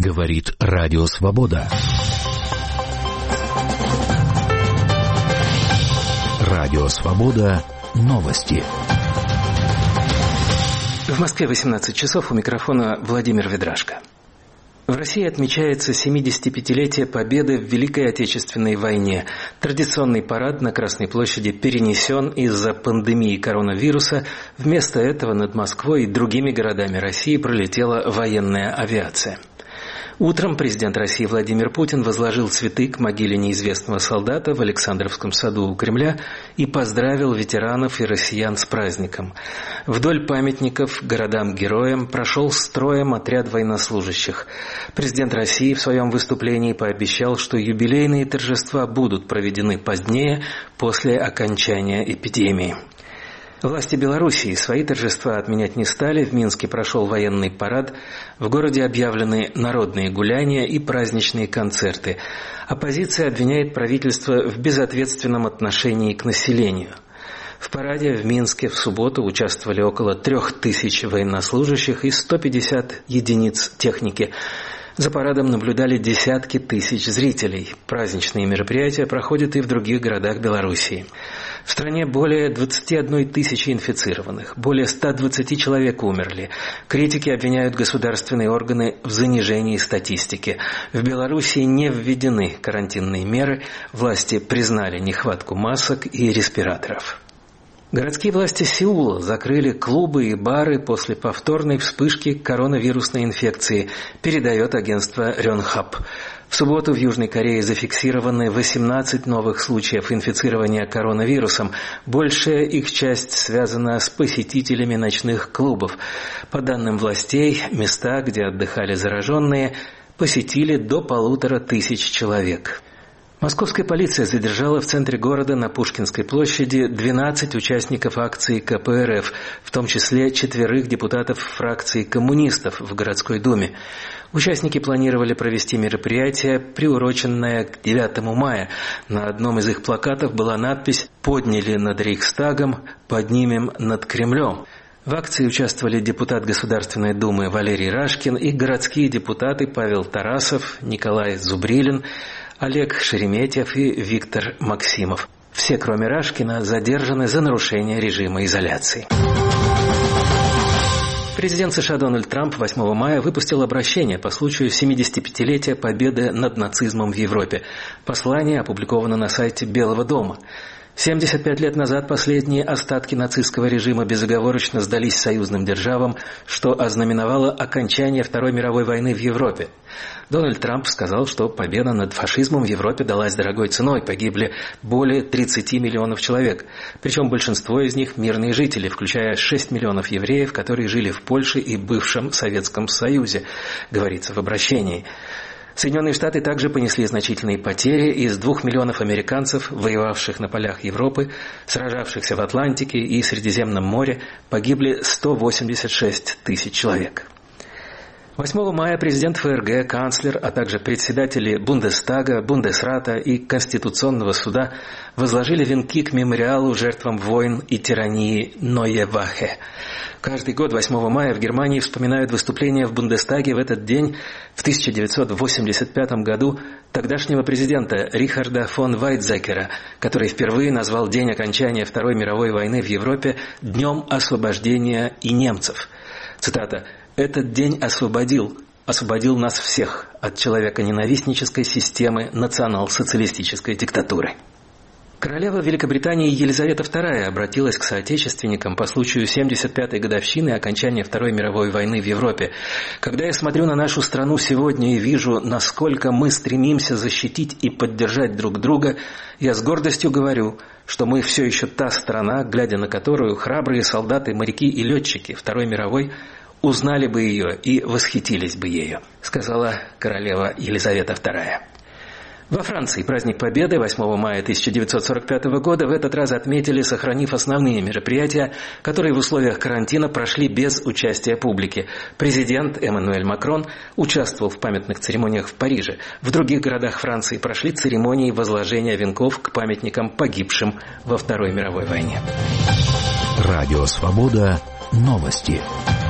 Говорит Радио Свобода. Радио Свобода. Новости. В Москве 18 часов, у микрофона Владимир Ведрашко. В России отмечается 75-летие Победы в Великой Отечественной войне. Традиционный парад на Красной площади перенесен из-за пандемии коронавируса. Вместо этого над Москвой и другими городами России пролетела военная авиация. Утром президент России Владимир Путин возложил цветы к могиле неизвестного солдата в Александровском саду у Кремля и поздравил ветеранов и россиян с праздником. Вдоль памятников городам-героям прошел строем отряд военнослужащих. Президент России в своем выступлении пообещал, что юбилейные торжества будут проведены позднее, после окончания эпидемии. Власти Белоруссии свои торжества отменять не стали. В Минске прошел военный парад. В городе объявлены народные гуляния и праздничные концерты. Оппозиция обвиняет правительство в безответственном отношении к населению. В параде в Минске в субботу участвовали около 3000 военнослужащих и 150 единиц техники. За парадом наблюдали десятки тысяч зрителей. Праздничные мероприятия проходят и в других городах Белоруссии. В стране более 21 тысячи инфицированных, более 120 человек умерли. Критики обвиняют государственные органы в занижении статистики. В Белоруссии не введены карантинные меры, власти признали нехватку масок и респираторов. Городские власти Сеула закрыли клубы и бары после повторной вспышки коронавирусной инфекции, передает агентство Рёнхап. В субботу в Южной Корее зафиксированы 18 новых случаев инфицирования коронавирусом. Большая их часть связана с посетителями ночных клубов. По данным властей, места, где отдыхали зараженные, посетили до 1500 человек. Московская полиция задержала в центре города на Пушкинской площади 12 участников акции КПРФ, в том числе 4 депутатов фракции коммунистов в городской думе. Участники планировали провести мероприятие, приуроченное к 9 мая. На одном из их плакатов была надпись «Подняли над Рейхстагом, поднимем над Кремлем». В акции участвовали депутат Государственной Думы Валерий Рашкин и городские депутаты Павел Тарасов, Николай Зубрилин, Олег Шереметьев и Виктор Максимов. Все, кроме Рашкина, задержаны за нарушение режима изоляции. Президент США Дональд Трамп 8 мая выпустил обращение по случаю 75-летия победы над нацизмом в Европе. Послание опубликовано на сайте Белого дома. 75 лет назад последние остатки нацистского режима безоговорочно сдались союзным державам, что ознаменовало окончание Второй мировой войны в Европе. Дональд Трамп сказал, что победа над фашизмом в Европе далась дорогой ценой, погибли более 30 миллионов человек, причем большинство из них мирные жители, включая 6 миллионов евреев, которые жили в Польше и бывшем Советском Союзе, говорится в обращении. Соединенные Штаты также понесли значительные потери. Из 2 миллионов американцев, воевавших на полях Европы, сражавшихся в Атлантике и Средиземном море, погибли 186 тысяч человек. 8 мая президент ФРГ, канцлер, а также председатели Бундестага, Бундесрата и Конституционного суда возложили венки к мемориалу жертвам войн и тирании Neue Wache. Каждый год 8 мая в Германии вспоминают выступление в Бундестаге в этот день в 1985 году тогдашнего президента Рихарда фон Вайтзекера, который впервые назвал день окончания Второй мировой войны в Европе Днем освобождения и немцев. Цитата: «Этот день освободил нас всех от человеконенавистнической системы национал-социалистической диктатуры». Королева Великобритании Елизавета II обратилась к соотечественникам по случаю 75-й годовщины окончания Второй мировой войны в Европе. «Когда я смотрю на нашу страну сегодня и вижу, насколько мы стремимся защитить и поддержать друг друга, я с гордостью говорю, что мы все еще та страна, глядя на которую храбрые солдаты, моряки и летчики Второй мировой узнали бы ее и восхитились бы ею», сказала королева Елизавета II. Во Франции праздник Победы 8 мая 1945 года в этот раз отметили, сохранив основные мероприятия, которые в условиях карантина прошли без участия публики. Президент Эммануэль Макрон участвовал в памятных церемониях в Париже. В других городах Франции прошли церемонии возложения венков к памятникам погибшим во Второй мировой войне. Радио Свобода. Новости.